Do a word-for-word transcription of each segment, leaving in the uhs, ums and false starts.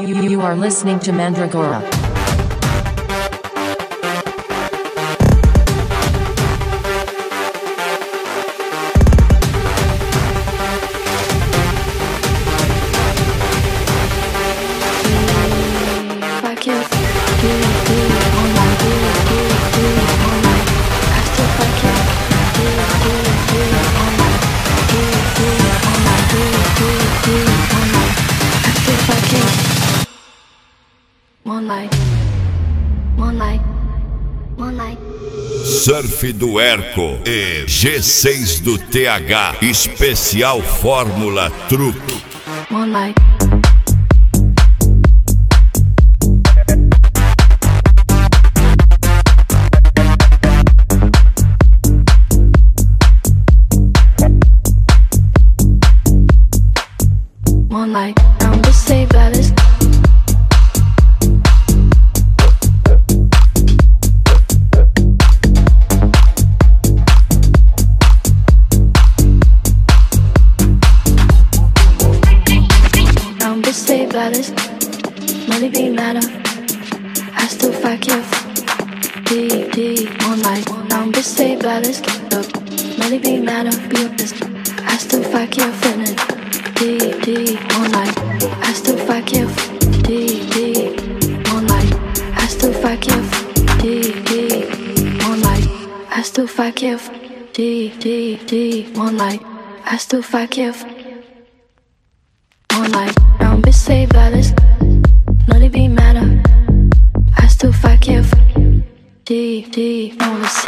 You are listening to Mandragora. Surf do Herco e G seis do T H, especial Fórmula Truque. Moonlight. Moonlight, I'm the same baddest. Baddest, money be matter. I still fuck you. D D Moonlight. I'm the same baddest. Money be matter. Be honest. I still fuck you. Finish. D D Moonlight. I still fuck you. D D Moonlight. I still fuck you. D D Moonlight. I still fuck you. D D D Moonlight. I still fuck you. Moonlight. I'm the same baddest. None of be matter. I still fuck you. D D Moonlight.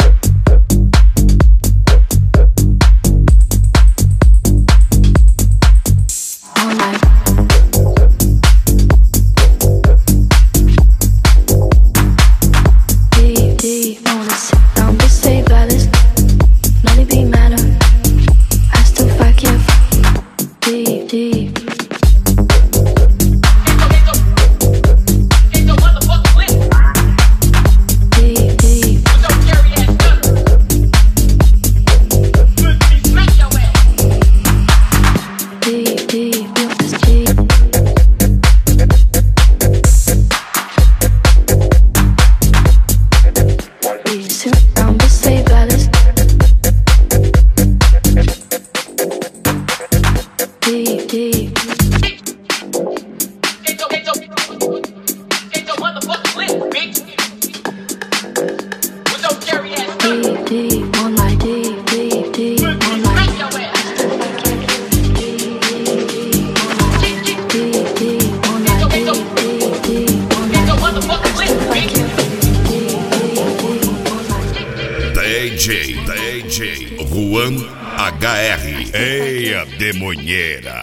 D J Juan H R. Eia, demonheira.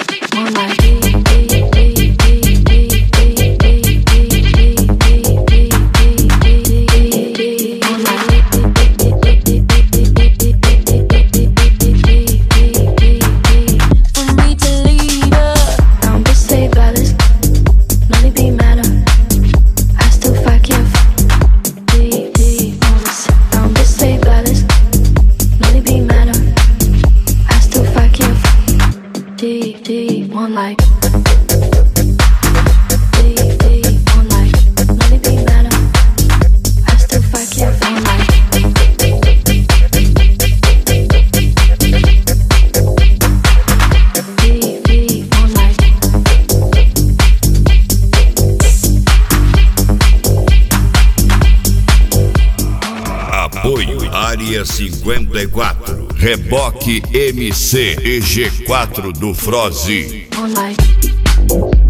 Área cinquenta e quatro, Reboque M C e G quatro do Frozi. Moonlight.